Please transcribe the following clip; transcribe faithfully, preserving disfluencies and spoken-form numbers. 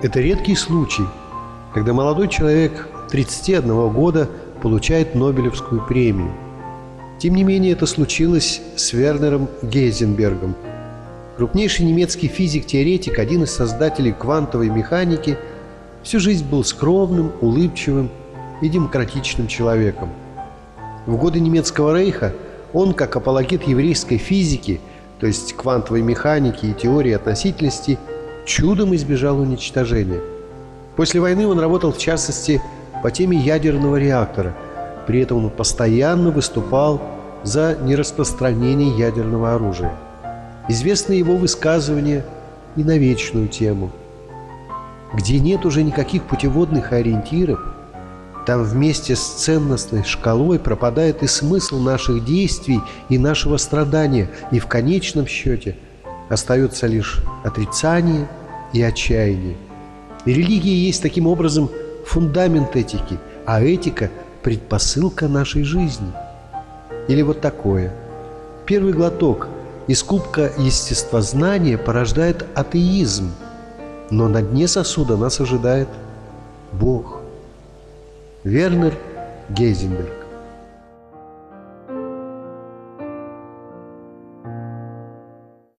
Это редкий случай, когда молодой человек тридцати одного года получает Нобелевскую премию. Тем не менее, это случилось с Вернером Гейзенбергом. Крупнейший немецкий физик-теоретик, один из создателей квантовой механики, всю жизнь был скромным, улыбчивым и демократичным человеком. В годы немецкого рейха он, как апологет еврейской физики, то есть квантовой механики и теории относительности, чудом избежал уничтожения. После войны он работал, в частности, по теме ядерного реактора. При этом он постоянно выступал за нераспространение ядерного оружия. Известны его высказывания и на вечную тему. Где нет уже никаких путеводных ориентиров, там вместе с ценностной шкалой пропадает и смысл наших действий, и нашего страдания, и в конечном счете остается лишь отрицание и отчаяние. И религия есть таким образом фундамент этики, а этика – предпосылка нашей жизни. Или вот такое. Первый глоток из кубка естествознания порождает атеизм, но на дне сосуда нас ожидает Бог. Вернер Гейзенберг.